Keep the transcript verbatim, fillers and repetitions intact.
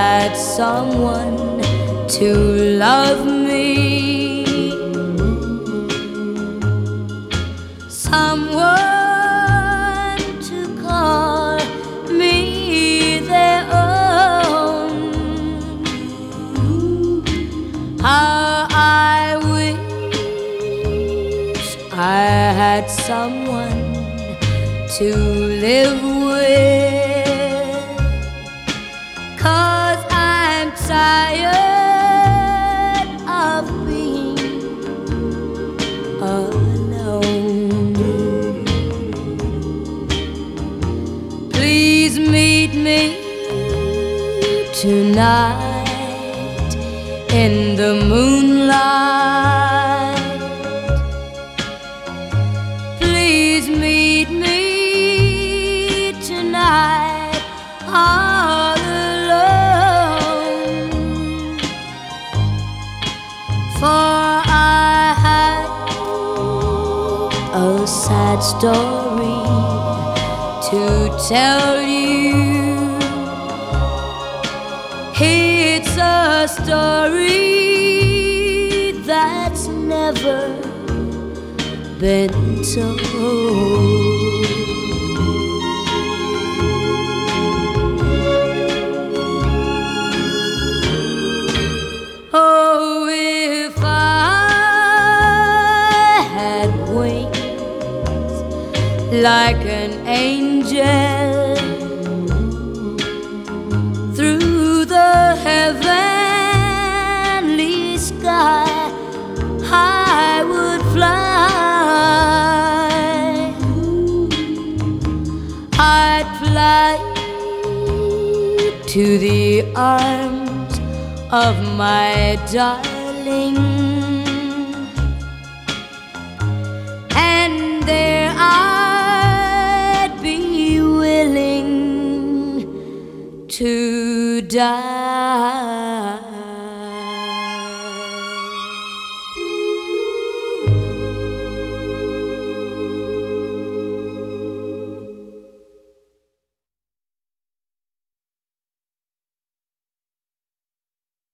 had someone to love me, someone to call me their own. How I wish I had someone to live with, 'cause I'm tired of being alone. Please meet me tonight in the moonlight. Please meet me tonight all alone, for I have a sad story to tell you. It's a story that's never been told. Oh, if I had wings like an angel, through the heavenly sky I would fly. I'd fly to the arms of my darling, and there I'd be willing to die.